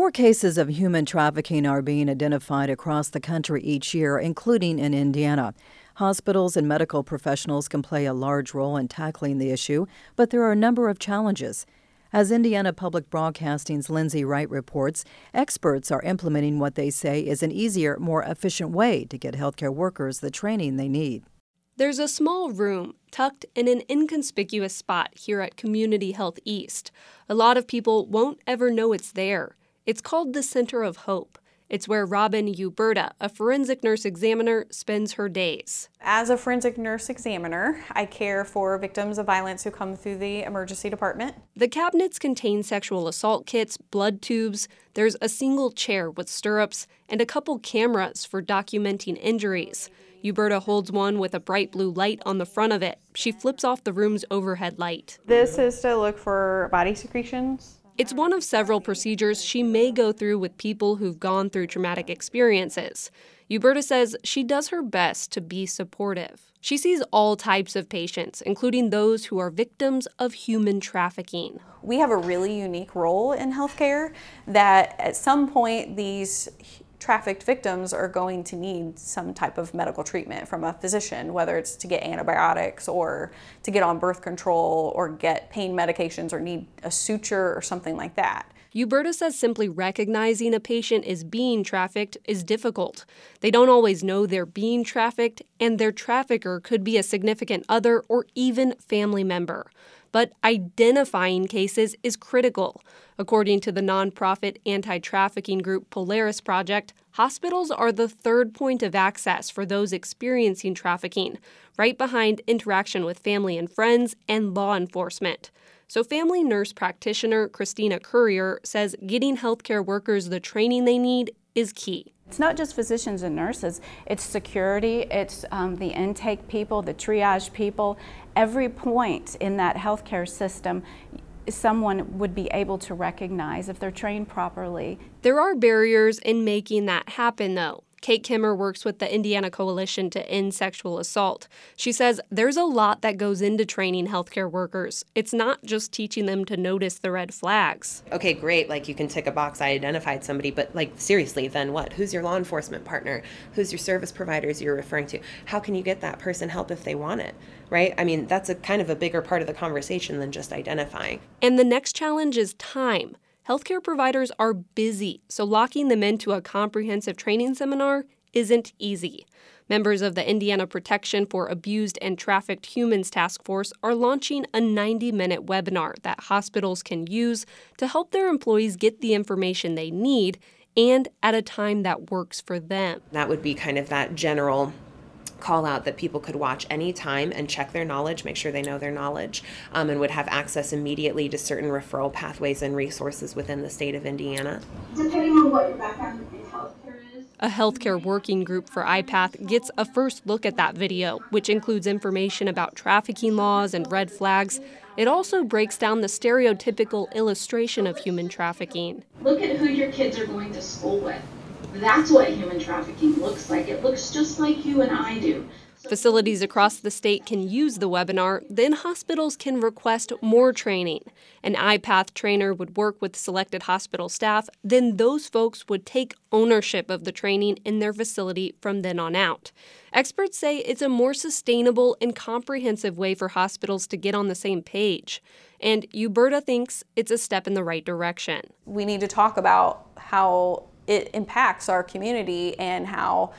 More cases of human trafficking are being identified across the country each year, including in Indiana. Hospitals and medical professionals can play a large role in tackling the issue, but there are a number of challenges. As Indiana Public Broadcasting's Lindsay Wright reports, experts are implementing what they say is an easier, more efficient way to get healthcare workers the training they need. There's a small room tucked in an inconspicuous spot here at Community Health East. A lot of people won't ever know it's there. It's called the Center of Hope. It's where Robin Uberta, a forensic nurse examiner, spends her days. As a forensic nurse examiner, I care for victims of violence who come through the emergency department. The cabinets contain sexual assault kits, blood tubes, there's a single chair with stirrups, and a couple cameras for documenting injuries. Uberta holds one with a bright blue light on the front of it. She flips off the room's overhead light. This is to look for body secretions. It's one of several procedures she may go through with people who've gone through traumatic experiences. Uberta says she does her best to be supportive. She sees all types of patients, including those who are victims of human trafficking. We have a really unique role in healthcare that at some point these trafficked victims are going to need some type of medical treatment from a physician, whether it's to get antibiotics or to get on birth control or get pain medications or need a suture or something like that. Uberta says simply recognizing a patient is being trafficked is difficult. They don't always know they're being trafficked, and their trafficker could be a significant other or even family member. But identifying cases is critical. According to the nonprofit anti-trafficking group Polaris Project, hospitals are the third point of access for those experiencing trafficking, right behind interaction with family and friends and law enforcement. So family nurse practitioner Christina Currier says getting healthcare workers the training they need is key. It's not just physicians and nurses, it's security, it's the intake people, the triage people. Every point in that healthcare system, someone would be able to recognize if they're trained properly. There are barriers in making that happen, though. Kate Kimmer works with the Indiana Coalition to End Sexual Assault. She says there's a lot that goes into training healthcare workers. It's not just teaching them to notice the red flags. Okay, great, you can tick a box, I identified somebody, but seriously, then what? Who's your law enforcement partner? Who's your service providers you're referring to? How can you get that person help if they want it, right? I mean, that's a kind of a bigger part of the conversation than just identifying. And the next challenge is time. Healthcare providers are busy, so locking them into a comprehensive training seminar isn't easy. Members of the Indiana Protection for Abused and Trafficked Humans Task Force are launching a 90-minute webinar that hospitals can use to help their employees get the information they need and at a time that works for them. That would be kind of that general call out that people could watch anytime and check their knowledge, make sure they know their knowledge, and would have access immediately to certain referral pathways and resources within the state of Indiana. Depending on what your background in healthcare is. A healthcare working group for IPATH gets a first look at that video, which includes information about trafficking laws and red flags. It also breaks down the stereotypical illustration of human trafficking. Look at who your kids are going to school with. That's what human trafficking looks like. It looks just like you and I do. Facilities across the state can use the webinar, then hospitals can request more training. An IPATH trainer would work with selected hospital staff, then those folks would take ownership of the training in their facility from then on out. Experts say it's a more sustainable and comprehensive way for hospitals to get on the same page. And Uberta thinks it's a step in the right direction. We need to talk about how it impacts our community and how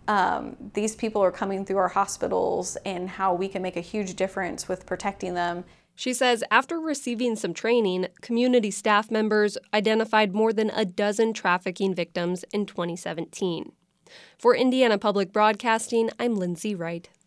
these people are coming through our hospitals and how we can make a huge difference with protecting them. She says after receiving some training, community staff members identified more than a dozen trafficking victims in 2017. For Indiana Public Broadcasting, I'm Lindsay Wright.